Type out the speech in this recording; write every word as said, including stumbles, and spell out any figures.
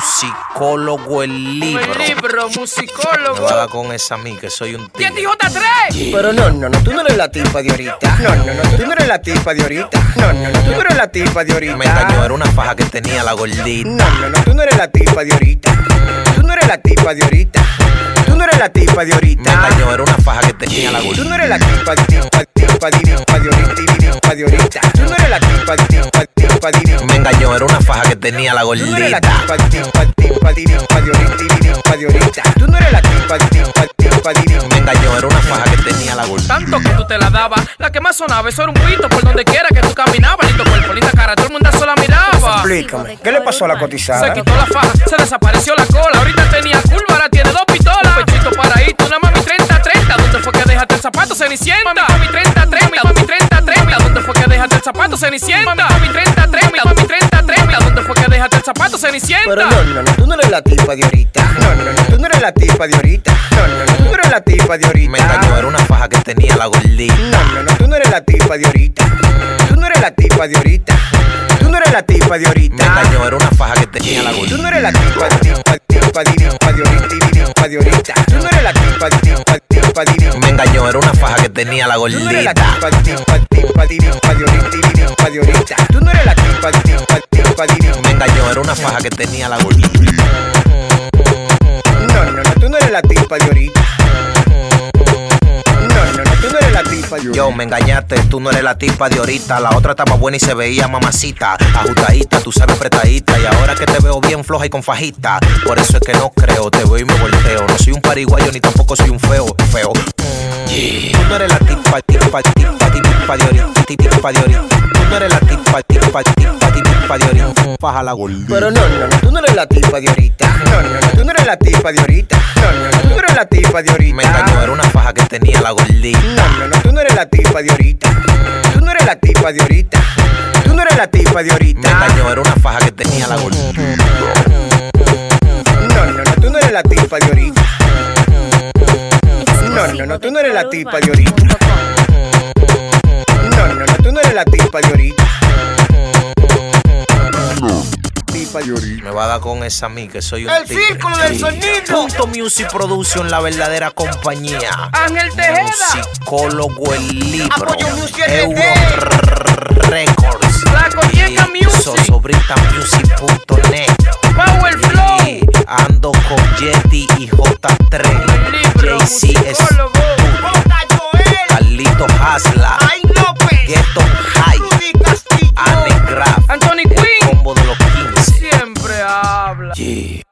musicólogo el libro. El libro, musicólogo. Me va a dar con esa a mí, que soy un tío. ¡T J tres! Pero no, no, no, tú no eres la tipa de ahorita. No, no, no, tú no eres la tipa de ahorita. No, no, no, tú no eres la tipa de ahorita. Me engañó, era una faja que tenía la gordita. No, no, no, tú no eres la tipa de ahorita. Tú no eres la tipa de ahorita. Tú no eres la tipa de ahorita. Me engañó, era una faja que tenía la gordita. Tú no eres la tipa, tipa, tipa, tipa de ahorita, tipa de ahorita. Tú no eres la tipa, tipa, tipa, tipa. Me engañó, era una faja que tenía la Tú no eres la gordita. tipa, tipa, tipa, tipa de ahorita, tipa de ahorita. Tú no eres la tipa, tipa, tipa, tipa. Me engañó, era una faja que tenía la gordita. Tanto que tú te la dabas, la que más sonaba, eso era un pito por donde quiera que tú caminabas. Lindo cuerpo, linda cara, todo el mundo la miraba. Explícame, ¿qué le pasó a la cotizada? Se quitó la faja, se desapareció la cola. Ahorita tenía curva, ahora tiene dos pistolas. Un pechito paradito, una mami treinta treinta. ¿Dónde fue que dejaste el zapato, Cenicienta? Mami treinta treinta, mami treinta treinta. ¿Dónde fue que dejaste el zapato, Cenicienta? Mami treinta treinta, mami treinta treinta. ¿Dónde fue que dejaste el zapato, Cenicienta? Pero no, no, no, tú no eres la tipa de ahorita. No, no, no, tú no eres la tipa de ahorita. No, no, no, tú no eres la tipa de ahorita. Me engañó, era una faja que tenía la gordita. No, no, no, tú no eres la tipa de ahorita. Tú no eres la tipa de ahorita. Tú no eres la tipa de ahorita. Me engañó, era una faja que tenía la Tú gordita. no eres la tipa, tipa, tipa, tipa de ahorita, tipa de ahorita. Tú no eres la tipa, tipa, tipa, tipa. Me engañó, era una faja que tenía la Tú no eres la gordita. tipa, tipa, tipa, tipa de ahorita, tipa de ahorita. Tú no eres la tipa, tipa, tipa, tipa. Me engañó, era una faja que tenía la gordita. No, no, no, tú no eres la tipa de ahorita. No, no, no, tú no eres la tipa de ahorita. Yo, me engañaste, tú no eres la tipa de ahorita. La otra estaba buena y se veía mamacita. Ajustadita, tú sabes apretadita. Y ahora que te veo bien floja y con fajita. Por eso es que no creo, te veo y me volteo. No soy un pariguayo ni tampoco soy un feo, feo. Yeah. Tú no eres la tipa, tipa, tipa, tipa de ahorita, tipa de ahorita. Tú no eres la tipa, tipa, tipa, tipa de ahorita. Faja la gordita. Pero no, no, no, tú no eres la tipa de ahorita. No, no, no, tú no eres la tipa de ahorita. No, no, no, tú no eres la tipa de ahorita. Me engañó, era una faja que tenía la gordita. No, no, no, tú no eres la tipa de ahorita. Tú no eres la tipa de ahorita. Tú no eres la tipa de ahorita. Me engañó, era una faja que tenía la gordita. No, no, no, tú no eres la tipa de ahorita. No, no, no, tú no eres la tipa de ahorita. No, no, no, tú no eres la tipa de ahorita. Tipa de ahorita. Me va a dar con esa a mí, que soy un El tigre. círculo del sonido. Punto Music Production, la verdadera compañía. Ángel Tejeda. Musicólogo el libro. Apoyo Music Euro R D. Records. Flaco Yeca Music. Sosobrita Music punto net. Power Flow. Y ando con Yeti y J tres. El libro, J C es musicólogo. Carlito Hasla. Ay, López. Ghetto High. Rudy Castillo. Anne Graf. Anthony Quinn. Combo de los quince. Siempre habla. Yeah.